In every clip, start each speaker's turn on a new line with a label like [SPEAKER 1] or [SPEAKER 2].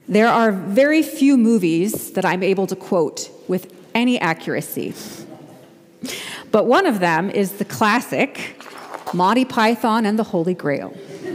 [SPEAKER 1] There are very few movies that I'm able to quote with any accuracy. But one of them is the classic Monty Python and the Holy Grail.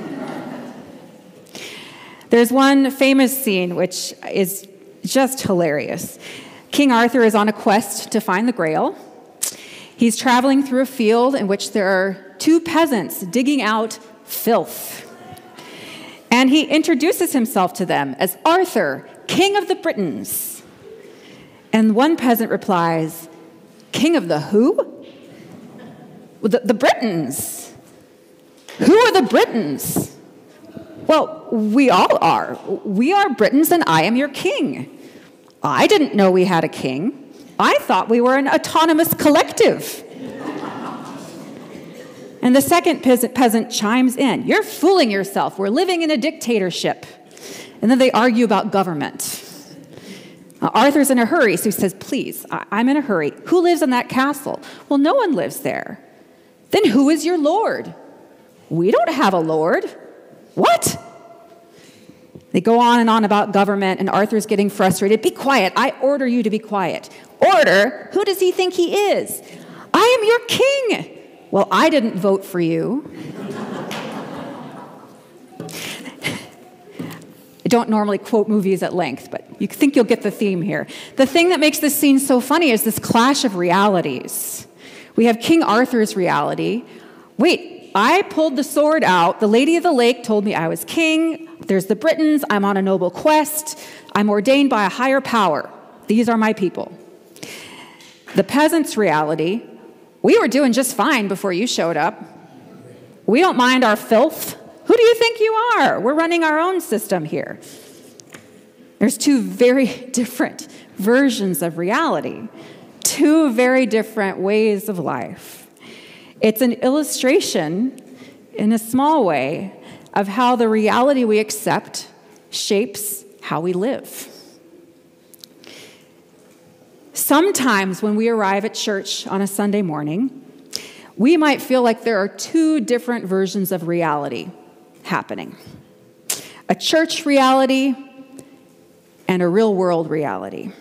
[SPEAKER 1] There's one famous scene which is just hilarious. King Arthur is on a quest to find the Grail. He's traveling through a field in which there are two peasants digging out filth. And he introduces himself to them as Arthur, King of the Britons. And one peasant replies, King of the who? The Britons. Who are the Britons? Well, we all are. We are Britons and I am your king. I didn't know we had a king. I thought we were an autonomous collective. And the second peasant chimes in, you're fooling yourself. We're living in a dictatorship. And then they argue about government. Arthur's in a hurry, so he says, please, I'm in a hurry. Who lives in that castle? Well, no one lives there. Then who is your lord? We don't have a lord. What? They go on and on about government, and Arthur's getting frustrated. Be quiet. I order you to be quiet. Order? Who does he think he is? I am your king. Well, I didn't vote for you. I don't normally quote movies at length, but you think you'll get the theme here. The thing that makes this scene so funny is this clash of realities. We have King Arthur's reality. Wait, I pulled the sword out. The Lady of the Lake told me I was king. There's the Britons. I'm on a noble quest. I'm ordained by a higher power. These are my people. The peasant's reality, we were doing just fine before you showed up. We don't mind our filth. Who do you think you are? We're running our own system here. There's two very different versions of reality, two very different ways of life. It's an illustration, in a small way, of how the reality we accept shapes how we live. Sometimes when we arrive at church on a Sunday morning, we might feel like there are two different versions of reality happening. A church reality and a real world reality.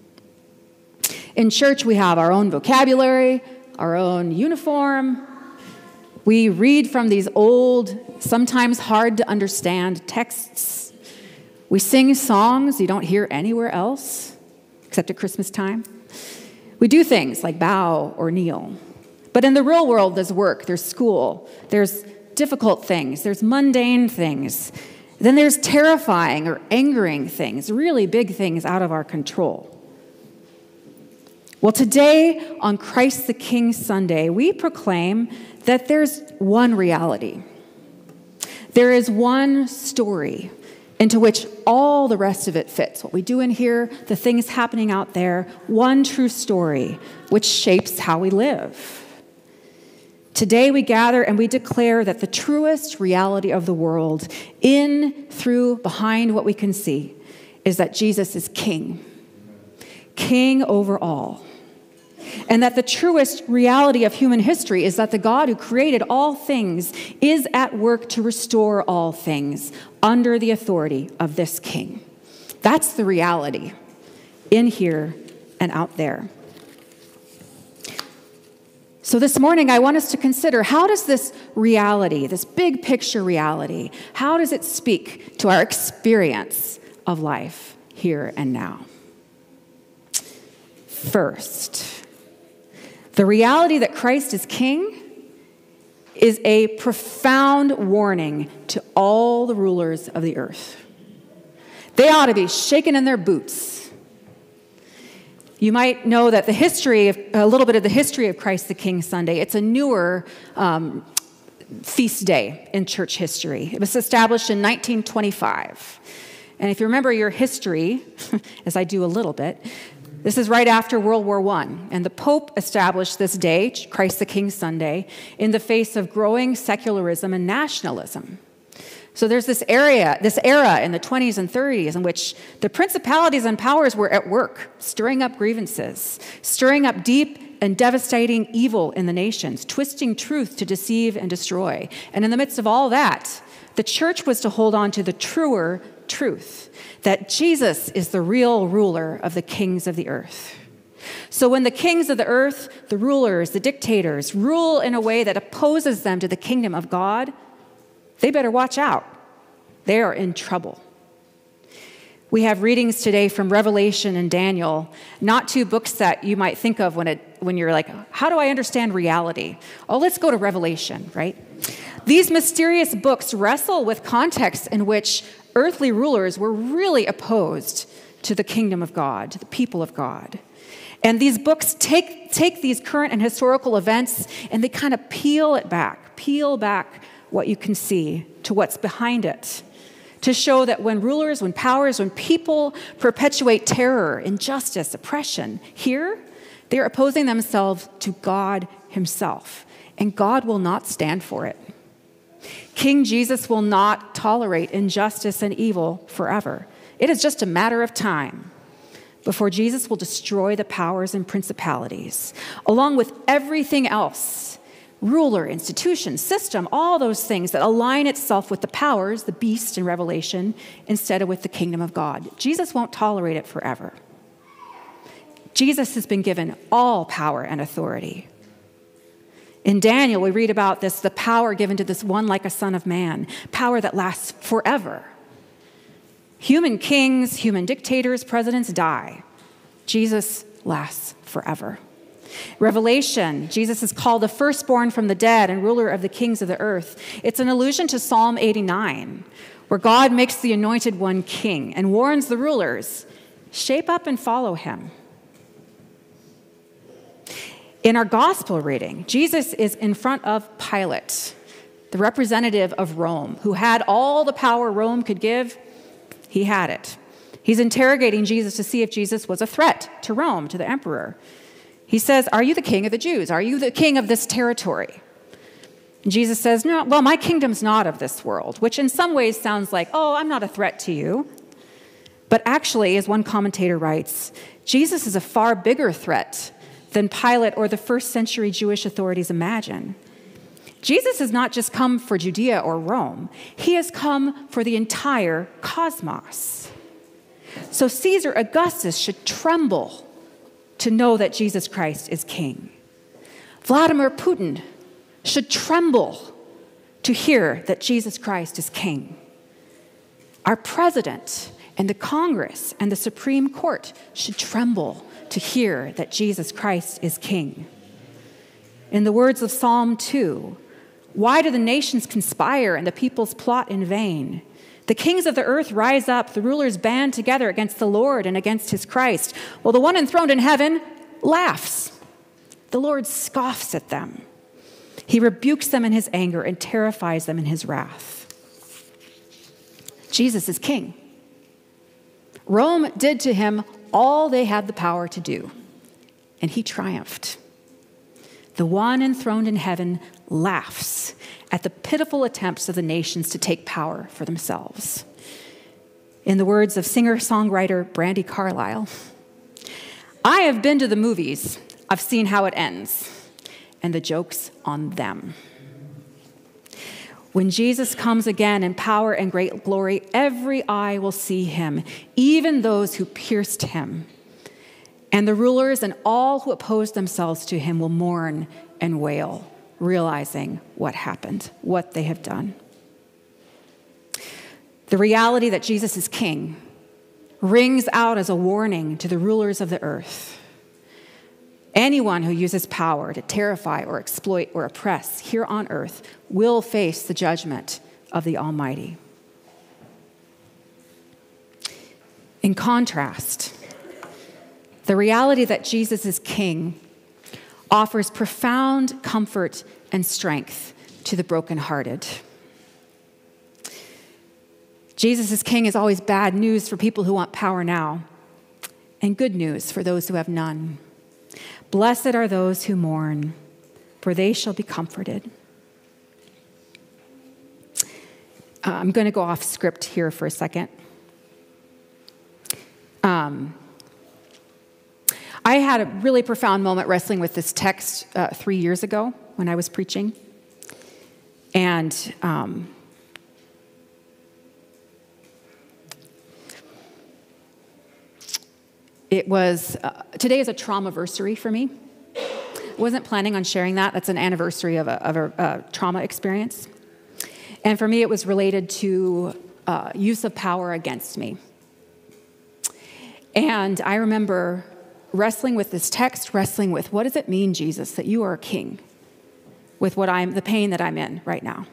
[SPEAKER 1] In church, we have our own vocabulary, our own uniform. We read from these old, sometimes hard to understand texts. We sing songs you don't hear anywhere else, except at Christmas time. We do things like bow or kneel. But in the real world, there's work, there's school, there's difficult things, there's mundane things. Then there's terrifying or angering things, really big things out of our control. Well, today, on Christ the King Sunday, we proclaim that there's one reality. There is one story into which all the rest of it fits. What we do in here, the things happening out there, one true story which shapes how we live. Today we gather and we declare that the truest reality of the world, in, through, behind what we can see, is that Jesus is King. King over all. And that the truest reality of human history is that the God who created all things is at work to restore all things under the authority of this King. That's the reality in here and out there. So this morning, I want us to consider, how does this reality, this big picture reality, how does it speak to our experience of life here and now? First, the reality that Christ is King is a profound warning to all the rulers of the earth. They ought to be shaken in their boots. You might know that a little bit of the history of Christ the King Sunday, it's a newer feast day in church history. It was established in 1925. And if you remember your history, as I do a little bit, this is right after World War I. And the Pope established this day, Christ the King Sunday, in the face of growing secularism and nationalism. So there's this era in the 20s and 30s in which the principalities and powers were at work, stirring up grievances, stirring up deep and devastating evil in the nations, twisting truth to deceive and destroy. And in the midst of all that, the church was to hold on to the truer truth, that Jesus is the real ruler of the kings of the earth. So when the kings of the earth, the rulers, the dictators, rule in a way that opposes them to the kingdom of God, they better watch out. They are in trouble. We have readings today from Revelation and Daniel, not two books that you might think of when you're like, how do I understand reality? Oh, let's go to Revelation, right? These mysterious books wrestle with contexts in which earthly rulers were really opposed to the kingdom of God, to the people of God. And these books take these current and historical events and they kind of peel back what you can see to what's behind it, to show that when rulers, when powers, when people perpetuate terror, injustice, oppression, here, they're opposing themselves to God himself, and God will not stand for it. King Jesus will not tolerate injustice and evil forever. It is just a matter of time before Jesus will destroy the powers and principalities, along with everything else, ruler, institution, system, all those things that align itself with the powers, the beast in Revelation, instead of with the kingdom of God. Jesus won't tolerate it forever. Jesus has been given all power and authority. In Daniel, we read about this, the power given to this one like a son of man, power that lasts forever. Human kings, human dictators, presidents die. Jesus lasts forever. Revelation, Jesus is called the firstborn from the dead and ruler of the kings of the earth. It's an allusion to Psalm 89, where God makes the anointed one king and warns the rulers, shape up and follow him. In our gospel reading, Jesus is in front of Pilate, the representative of Rome, who had all the power Rome could give. He had it. He's interrogating Jesus to see if Jesus was a threat to Rome, to the emperor. He says, are you the king of the Jews? Are you the king of this territory? And Jesus says, no, well, my kingdom's not of this world, which in some ways sounds like, oh, I'm not a threat to you. But actually, as one commentator writes, Jesus is a far bigger threat than Pilate or the first century Jewish authorities imagine. Jesus has not just come for Judea or Rome. He has come for the entire cosmos. So Caesar Augustus should tremble to know that Jesus Christ is king. Vladimir Putin should tremble to hear that Jesus Christ is king. Our president and the Congress and the Supreme Court should tremble to hear that Jesus Christ is king. In the words of Psalm 2, why do the nations conspire and the peoples plot in vain? The kings of the earth rise up, the rulers band together against the Lord and against his Christ. Well, the one enthroned in heaven laughs. The Lord scoffs at them. He rebukes them in his anger and terrifies them in his wrath. Jesus is king. Rome did to him all they had the power to do, and he triumphed. The one enthroned in heaven laughs at the pitiful attempts of the nations to take power for themselves. In the words of singer-songwriter Brandi Carlile, I have been to the movies. I've seen how it ends, and the joke's on them. When Jesus comes again in power and great glory, every eye will see him, even those who pierced him. And the rulers and all who oppose themselves to him will mourn and wail, realizing what happened, what they have done. The reality that Jesus is king rings out as a warning to the rulers of the earth. Anyone who uses power to terrify or exploit or oppress here on earth will face the judgment of the Almighty. In contrast, the reality that Jesus is king offers profound comfort and strength to the brokenhearted. Jesus is king is always bad news for people who want power now, and good news for those who have none. Blessed are those who mourn, for they shall be comforted. I'm going to go off script here for a second. I had a really profound moment wrestling with this text 3 years ago when I was preaching. And Today is a trauma-versary for me. Wasn't planning on sharing that. That's an anniversary of a trauma experience. And for me, it was related to use of power against me. And I remember wrestling with this text, wrestling with, what does it mean, Jesus, that you are a king, with the pain that I'm in right now?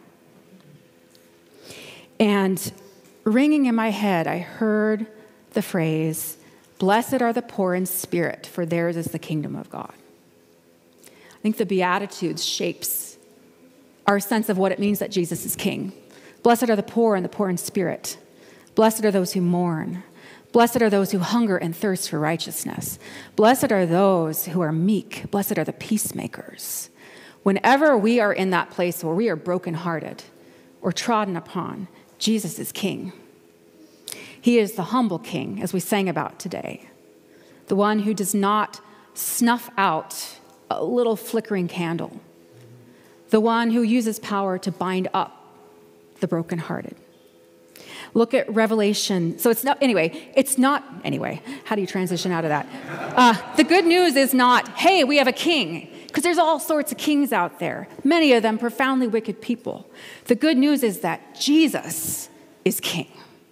[SPEAKER 1] And ringing in my head, I heard the phrase, "Blessed are the poor in spirit, for theirs is the kingdom of God." I think the Beatitudes shapes our sense of what it means that Jesus is king. Blessed are the poor and the poor in spirit. Blessed are those who mourn. Blessed are those who hunger and thirst for righteousness. Blessed are those who are meek. Blessed are the peacemakers. Whenever we are in that place where we are brokenhearted or trodden upon, Jesus is king. He is the humble king, as we sang about today, the one who does not snuff out a little flickering candle, the one who uses power to bind up the brokenhearted. Look at Revelation. How do you transition out of that? The good news is not, hey, we have a king, because there's all sorts of kings out there, many of them profoundly wicked people. The good news is that Jesus is king.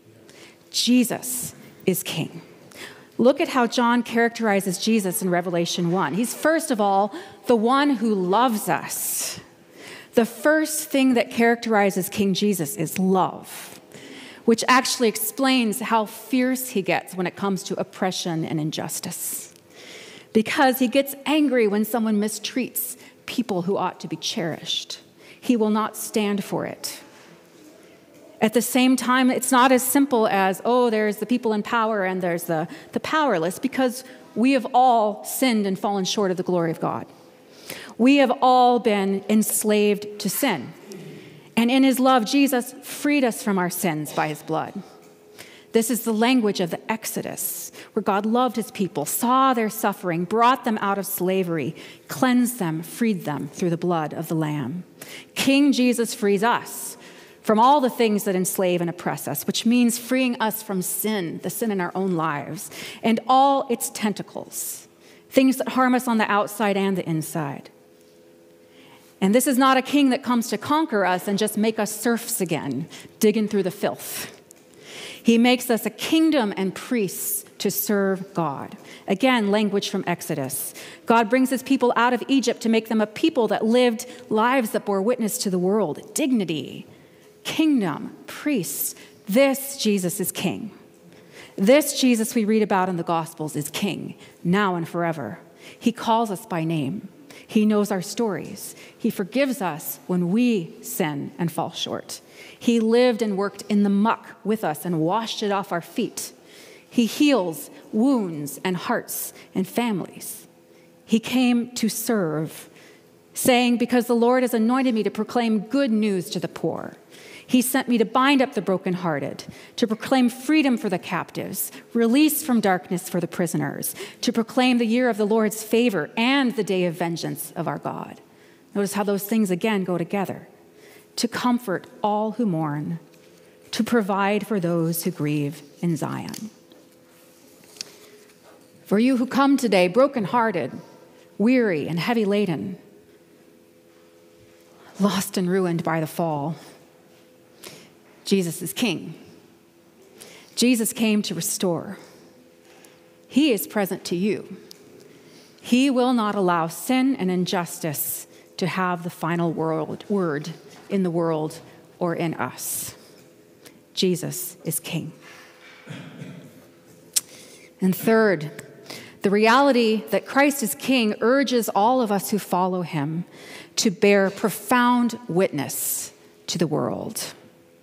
[SPEAKER 1] Jesus is king. Look at how John characterizes Jesus in Revelation 1. He's, first of all, the one who loves us. The first thing that characterizes King Jesus is love, which actually explains how fierce he gets when it comes to oppression and injustice. Because he gets angry when someone mistreats people who ought to be cherished. He will not stand for it. At the same time, it's not as simple as, there's the people in power and there's the powerless, because we have all sinned and fallen short of the glory of God. We have all been enslaved to sin. And in his love, Jesus freed us from our sins by his blood. This is the language of the Exodus, where God loved his people, saw their suffering, brought them out of slavery, cleansed them, freed them through the blood of the Lamb. King Jesus frees us from all the things that enslave and oppress us, which means freeing us from sin, the sin in our own lives, and all its tentacles, things that harm us on the outside and the inside. And this is not a king that comes to conquer us and just make us serfs again, digging through the filth. He makes us a kingdom and priests to serve God. Again, language from Exodus. God brings his people out of Egypt to make them a people that lived lives that bore witness to the world. Dignity, kingdom, priests. This Jesus is king. This Jesus we read about in the Gospels is king, now and forever. He calls us by name. He knows our stories. He forgives us when we sin and fall short. He lived and worked in the muck with us and washed it off our feet. He heals wounds and hearts and families. He came to serve, saying, because the Lord has anointed me to proclaim good news to the poor. He sent me to bind up the brokenhearted, to proclaim freedom for the captives, release from darkness for the prisoners, to proclaim the year of the Lord's favor and the day of vengeance of our God. Notice how those things again go together. To comfort all who mourn, to provide for those who grieve in Zion. For you who come today brokenhearted, weary and heavy laden, lost and ruined by the fall, Jesus is king. Jesus came to restore. He is present to you. He will not allow sin and injustice to have the final word in the world or in us. Jesus is king. And third, the reality that Christ is king urges all of us who follow him to bear profound witness to the world.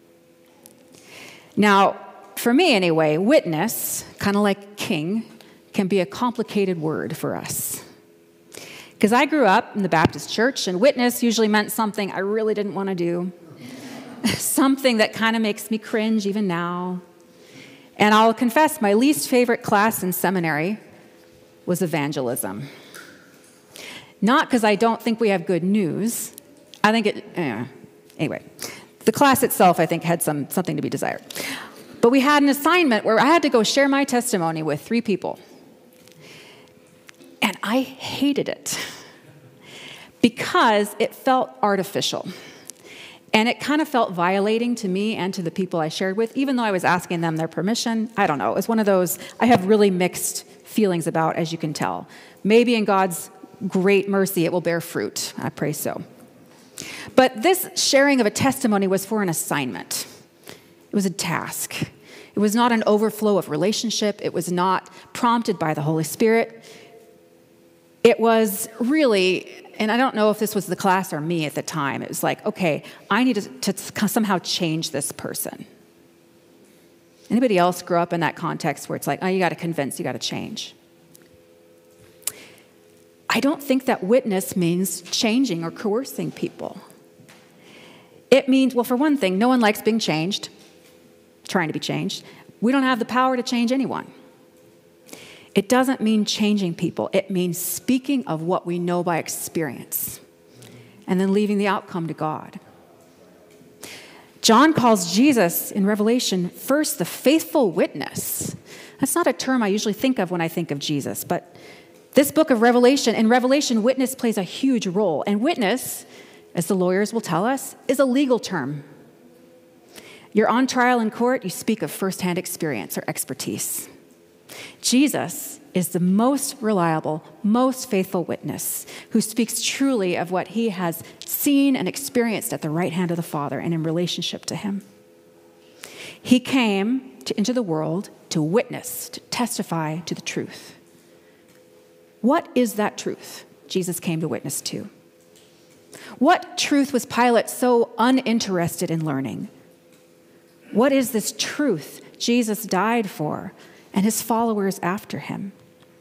[SPEAKER 1] Now, for me anyway, witness, kind of like king, can be a complicated word for us. Because I grew up in the Baptist church, and witness usually meant something I really didn't want to do, something that kind of makes me cringe even now. And I'll confess, my least favorite class in seminary was evangelism. Not because I don't think we have good news. I think anyway. The class itself, I think, had something to be desired. But we had an assignment where I had to go share my testimony with 3 people. And I hated it because it felt artificial. And it kind of felt violating to me and to the people I shared with, even though I was asking them their permission. I don't know. It was one of those I have really mixed feelings about, as you can tell. Maybe in God's great mercy, it will bear fruit. I pray so. But this sharing of a testimony was for an assignment. It was a task. It was not an overflow of relationship. It was not prompted by the Holy Spirit. It was really, and I don't know if this was the class or me at the time, it was like, okay, I need to somehow change this person. Anybody else grow up in that context where it's like, oh, you got to convince, you got to change? I don't think that witness means changing or coercing people. It means, well, for one thing, no one likes being changed, trying to be changed. We don't have the power to change anyone. It doesn't mean changing people. It means speaking of what we know by experience and then leaving the outcome to God. John calls Jesus in Revelation first the faithful witness. That's not a term I usually think of when I think of Jesus, but this book of Revelation, in Revelation, witness plays a huge role. And witness, as the lawyers will tell us, is a legal term. You're on trial in court, you speak of firsthand experience or expertise. Jesus is the most reliable, most faithful witness who speaks truly of what he has seen and experienced at the right hand of the Father and in relationship to him. He came into the world to witness, to testify to the truth. What is that truth Jesus came to witness to? What truth was Pilate so uninterested in learning? What is this truth Jesus died for and his followers after him?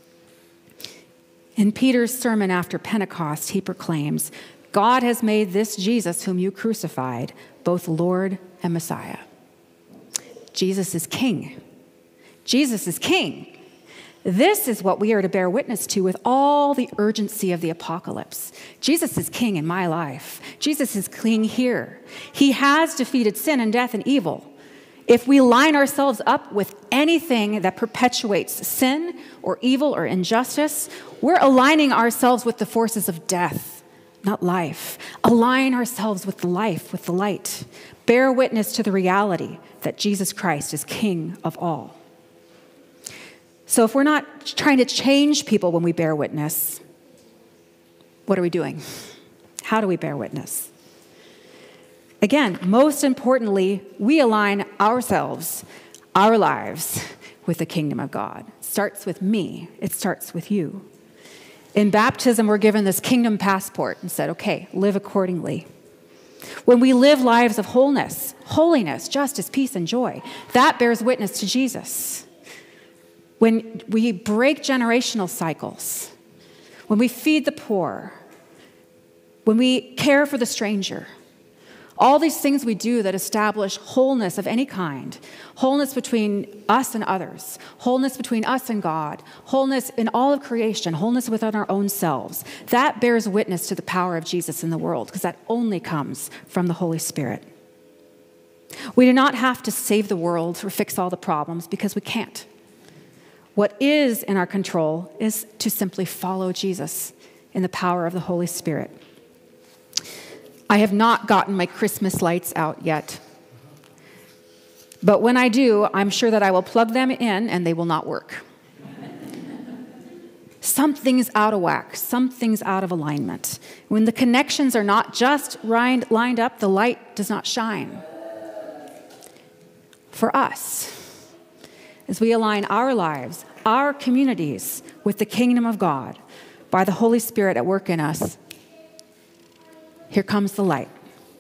[SPEAKER 1] In Peter's sermon after Pentecost, he proclaims, God has made this Jesus whom you crucified, both Lord and Messiah. Jesus is King. Jesus is King. This is what we are to bear witness to with all the urgency of the apocalypse. Jesus is King in my life. Jesus is King here. He has defeated sin and death and evil. If we line ourselves up with anything that perpetuates sin or evil or injustice, we're aligning ourselves with the forces of death, not life. Align ourselves with the life, with the light. Bear witness to the reality that Jesus Christ is King of all. So if we're not trying to change people when we bear witness, what are we doing? How do we bear witness? Again, most importantly, we align ourselves, our lives, with the kingdom of God. It starts with me. It starts with you. In baptism, we're given this kingdom passport and said, okay, live accordingly. When we live lives of wholeness, holiness, justice, peace, and joy, that bears witness to Jesus. When we break generational cycles, when we feed the poor, when we care for the stranger, all these things we do that establish wholeness of any kind, wholeness between us and others, wholeness between us and God, wholeness in all of creation, wholeness within our own selves, that bears witness to the power of Jesus in the world, because that only comes from the Holy Spirit. We do not have to save the world or fix all the problems because we can't. What is in our control is to simply follow Jesus in the power of the Holy Spirit. I have not gotten my Christmas lights out yet. But when I do, I'm sure that I will plug them in and they will not work. Something's out of whack. Something's out of alignment. When the connections are not just lined up, the light does not shine. For us, as we align our lives, our communities with the kingdom of God by the Holy Spirit at work in us, here comes the light.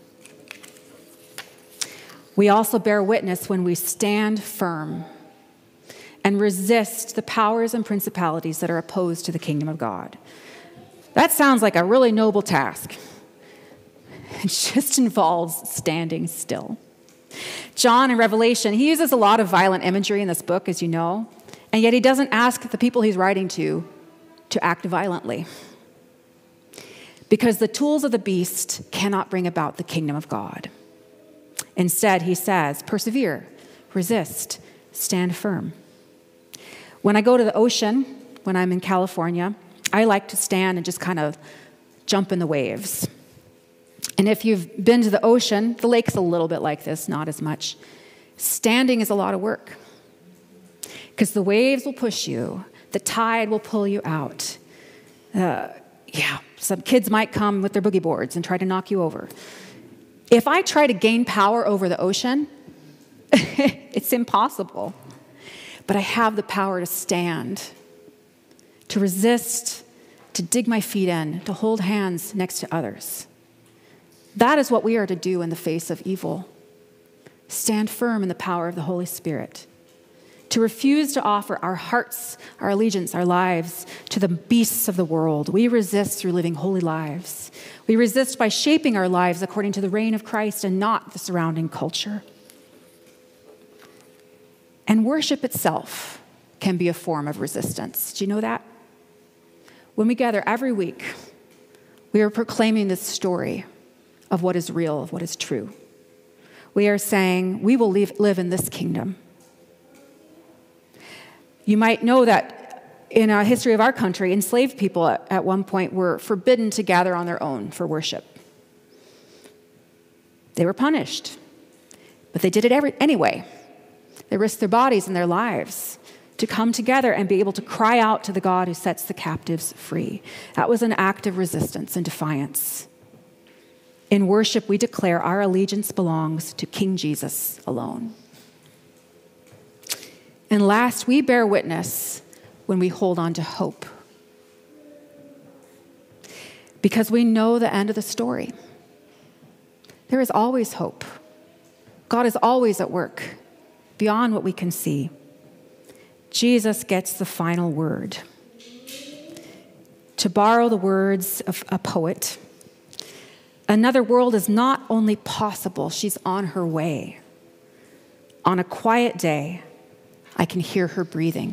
[SPEAKER 1] We also bear witness when we stand firm and resist the powers and principalities that are opposed to the kingdom of God. That sounds like a really noble task. It just involves standing still. John in Revelation, he uses a lot of violent imagery in this book, as you know, and yet he doesn't ask the people he's writing to act violently. Because the tools of the beast cannot bring about the kingdom of God. Instead, he says, persevere, resist, stand firm. When I go to the ocean, when I'm in California, I like to stand and just kind of jump in the waves. And if you've been to the ocean, the lake's a little bit like this, not as much. Standing is a lot of work because the waves will push you. The tide will pull you out. Some kids might come with their boogie boards and try to knock you over. If I try to gain power over the ocean, it's impossible. But I have the power to stand, to resist, to dig my feet in, to hold hands next to others. That is what we are to do in the face of evil. Stand firm in the power of the Holy Spirit. To refuse to offer our hearts, our allegiance, our lives to the beasts of the world. We resist through living holy lives. We resist by shaping our lives according to the reign of Christ and not the surrounding culture. And worship itself can be a form of resistance. Do you know that? When we gather every week, we are proclaiming this story of what is real, of what is true. We are saying, we will live in this kingdom. You might know that in a history of our country, enslaved people at one point were forbidden to gather on their own for worship. They were punished, but they did it anyway. They risked their bodies and their lives to come together and be able to cry out to the God who sets the captives free. That was an act of resistance and defiance. In worship, we declare our allegiance belongs to King Jesus alone. And last, we bear witness when we hold on to hope. Because we know the end of the story. There is always hope. God is always at work, beyond what we can see. Jesus gets the final word. To borrow the words of a poet, another world is not only possible, she's on her way. On a quiet day, I can hear her breathing.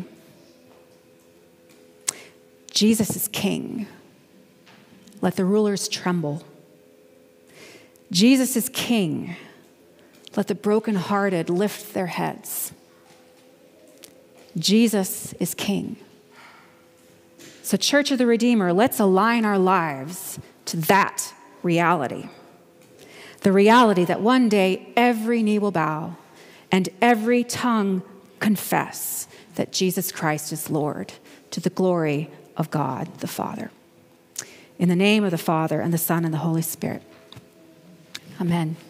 [SPEAKER 1] Jesus is king. Let the rulers tremble. Jesus is king. Let the brokenhearted lift their heads. Jesus is king. So, Church of the Redeemer, let's align our lives to that reality. The reality that one day every knee will bow and every tongue confess that Jesus Christ is Lord, to the glory of God the Father. In the name of the Father and the Son and the Holy Spirit. Amen.